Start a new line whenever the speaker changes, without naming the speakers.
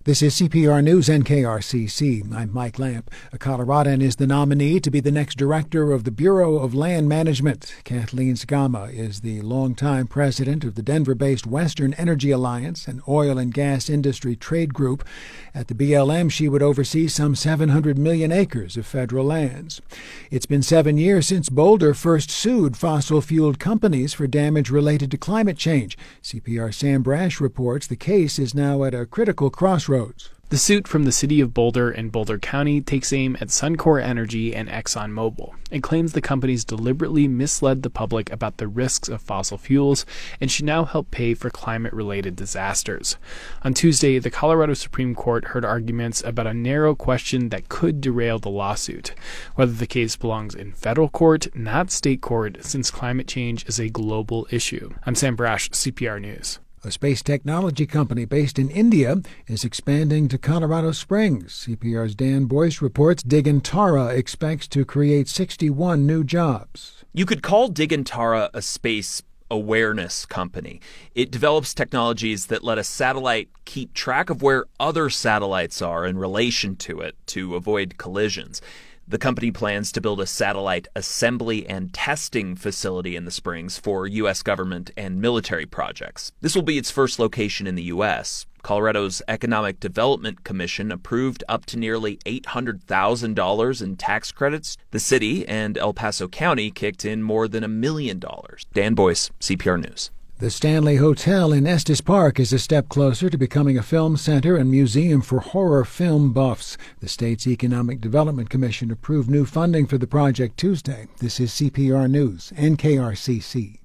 This is CPR News NKRCC. I'm Mike Lamp. A Coloradan is the nominee to be the next director of the Bureau of Land Management. Kathleen Skama is the longtime president of the Denver-based Western Energy Alliance, an oil and gas industry trade group. At the BLM, she would oversee some 700 million acres of federal lands. It's been 7 years since Boulder first sued fossil-fueled companies for damage related to climate change. CPR Sam Brash reports the case is now at a critical crossroads.
The suit from the city of Boulder and Boulder County takes aim at Suncor Energy and ExxonMobil. It claims the companies deliberately misled the public about the risks of fossil fuels and should now help pay for climate-related disasters. On Tuesday, the Colorado Supreme Court heard arguments about a narrow question that could derail the lawsuit: whether the case belongs in federal court, not state court, since climate change is a global issue. I'm Sam Brash, CPR News.
A space technology company based in India is expanding to Colorado Springs. CPR's Dan Boyce reports Digantara expects to create 61 new jobs.
You could call Digantara a space awareness company. It develops technologies that let a satellite keep track of where other satellites are in relation to it to avoid collisions. The company plans to build a satellite assembly and testing facility in the Springs for U.S. government and military projects. This will be its first location in the U.S. Colorado's Economic Development Commission approved up to nearly $800,000 in tax credits. The city and El Paso County kicked in more than $1 million. Dan Boyce, CPR News.
The Stanley Hotel in Estes Park is a step closer to becoming a film center and museum for horror film buffs. The state's Economic Development Commission approved new funding for the project Tuesday. This is CPR News, NKRCC.